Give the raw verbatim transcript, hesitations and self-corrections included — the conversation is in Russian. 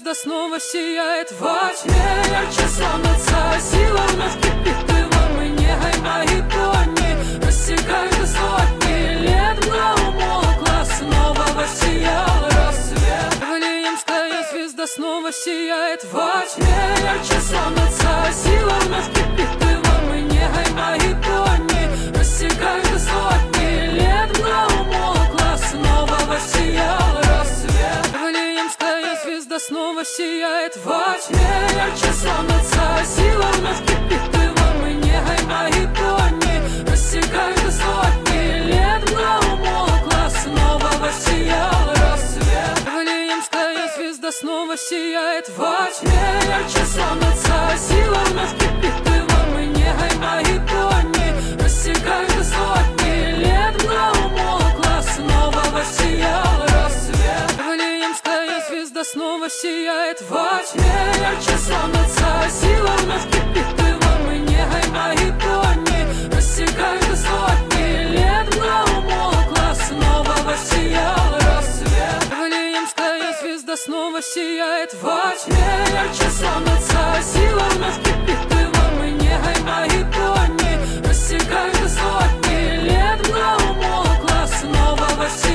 звезда снова сияет во тьме. Ярче солнца, сила вновь кипит, и вам и негой мои пони рассекают до сотни лет. Мгла умолкла, снова воссиял рассвет. Вильямская звезда снова сияет во тьме. Ярче солнца, сила вновь кипит, и вам и негой мои пони рассекают до сотни лет. Мгла умолкла, снова воссиял рассвет. Вильямская звезда снова сияет во тьме. Ярче солнца, сила вновь кипит, и вам и негой мои пони рассекают до сотни лет. Мгла умолкла, снова воссиял рассвет. Вильямская звезда снова сияет во тьме. Ярче солнца, сила вновь кипит, и вам и негой мои пони рассекают до сотни лет. Мгла умолкла, снова воссиял рассвет. Вильямская звезда снова сияет во тьме. Ярче солнца, сила вновь кипит, и вам и негой мои пони рассекают до сотни лет. Мгла умолкла, снова воссиял рассвет. Вильямская звезда снова сияет во тьме. Ярче солнца, сила вновь кипит,